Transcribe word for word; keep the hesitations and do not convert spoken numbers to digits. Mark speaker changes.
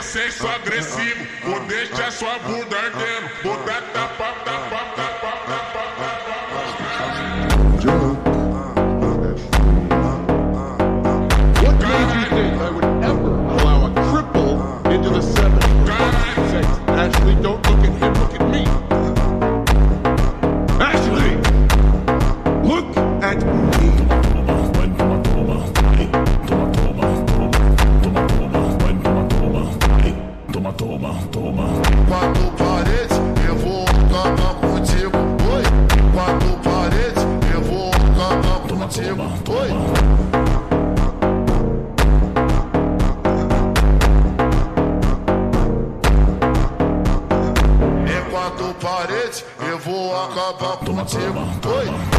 Speaker 1: sexo agressivo, vou deixar sua bunda ardendo, vou dar tapa, tapa, tapa, tapa,
Speaker 2: What made you think I would ever allow a cripple into the seven? Ashley, don't look at him, look at me. Ashley, look at me.
Speaker 3: Toma, toma, toma. Quatro paredes, eu vou acabar contigo, oi. Quatro paredes, eu vou acabar contigo, oi. É quatro paredes, eu vou acabar contigo, oi.